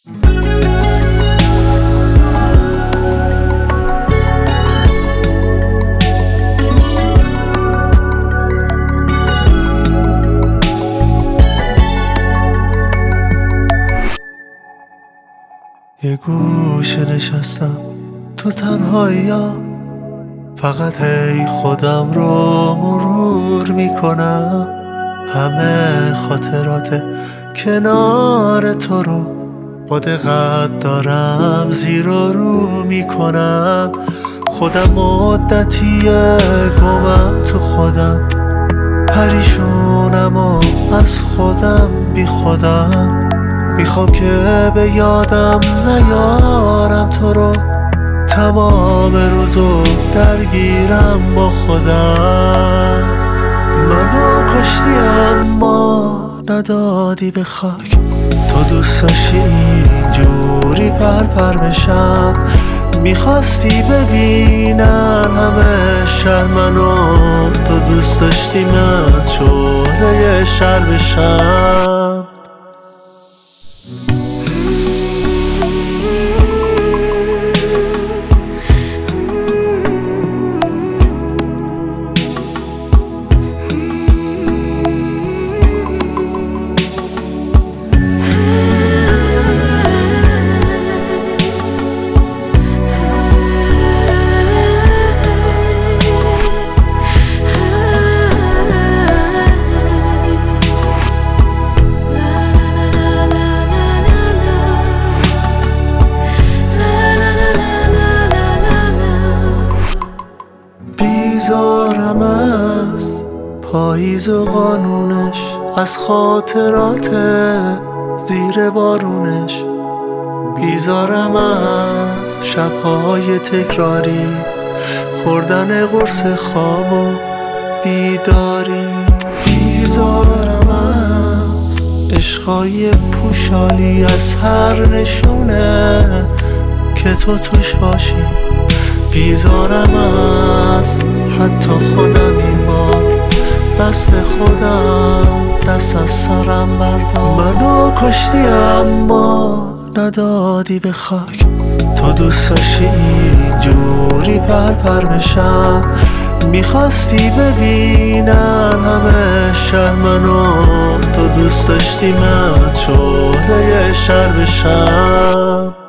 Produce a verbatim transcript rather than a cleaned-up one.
یه گوشه نشستم تو تنهایی‌ها، فقط هی خودم رو مرور میکنم. همه خاطرات کنار تو رو با دقت دارم زیر و رو میکنم. خودم مدتیه گمم تو خودم، پریشونم و از خودم بی خودم. میخوام که به یادم نیارم تو رو، تمام روزو درگیرم با خودم. منو کشتی اما ندادی به خاک، تو دوست داشتی اینجوری پرپر بشم. میخواستی ببینن همه شهر منو، تو دوست داشتی من شعله شهر بشم. بیزارم از پاییز و قانونش، از خاطرات زیر بارونش. بیزارم از شبهای تکراری، خوردن قرص خواب و بیداری. بیزارم از عشقای پوشالی، از هر نشونه که تو توش باشی. بیزارم از حتی خودم این بار، دست خودم دست از سرم بردار. منو کشتی اما ندادی به خاک، تو دوست داشتی اینجوری پرپر بشم. میخواستی ببینن همه شهر منو، تو دوست داشتی من شعله شهر بشم.